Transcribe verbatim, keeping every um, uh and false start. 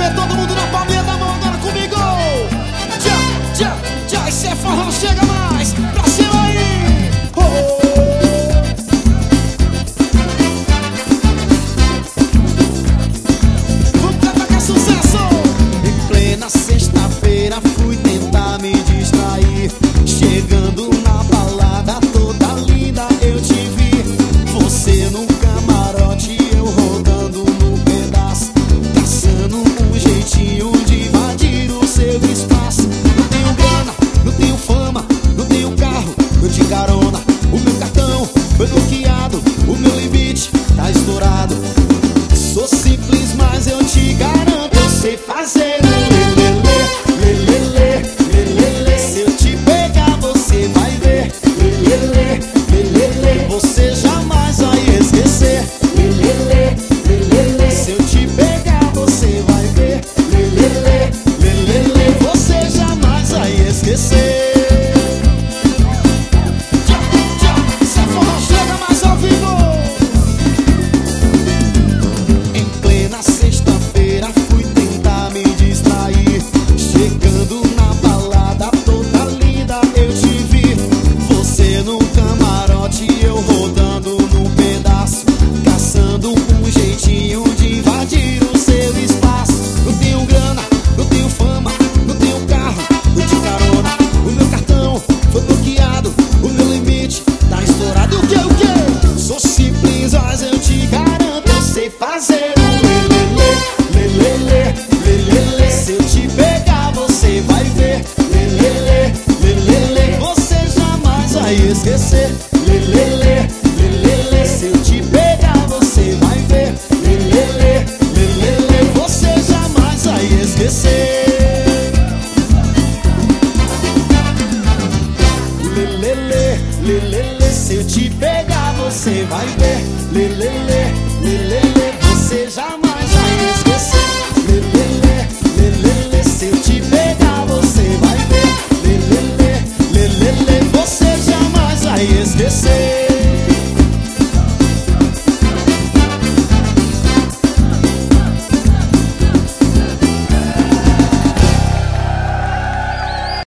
lelê, todo mundo na palminha da mão agora comigo. Tchau, tchau, tchau, esse é forró, chega mais, pra cima aí. Oh. Vamos cantar que é sucesso. Em plena sexta-feira fui tentar me distrair. Chegando na balada toda linda eu te vi. Você num camarote, eu rodando no pedaço, caçando um jeitinho de invadir o seu espaço. Não tenho grana, não tenho fama, não tenho carro, eu de carona. O meu cartão foi bloqueado, o meu limite tá estourado. Sou simples, mas eu te garanto, eu sei fazer um lelele, lelele, lelele. Se eu te pegar você vai ver, lelele, lelele. Você jamais vai esquecer, lelele, lelele. Se eu te pegar você vai ver, lelele, lelele. Você jamais vai esquecer. Tchau, tchau, se forró chega mais ao vivo. Em plena sexta-feira fui tentar me distrair. Chegando na balada toda linda eu te vi. Você no camarote, eu rodando num pedaço, caçando um jeitinho de invadir o seu espaço. Não tenho grana, não tenho fama, não tenho carro, eu de carona. O meu cartão foi bloqueado, o meu limite tá estourado. O que, o que? Sou simples, mas eu te garanto, eu sei fazer um lelele, lelele, lelele. Se eu te pegar você vai ver, lelele, lelele. Você jamais vai esquecer, lelele, lelele. Se eu te pegar você vai ver, lelele, lelele. Você jamais vai esquecer. Lelele, lelele. Se eu te pegar você vai ver, lelele, lelele. Você jamais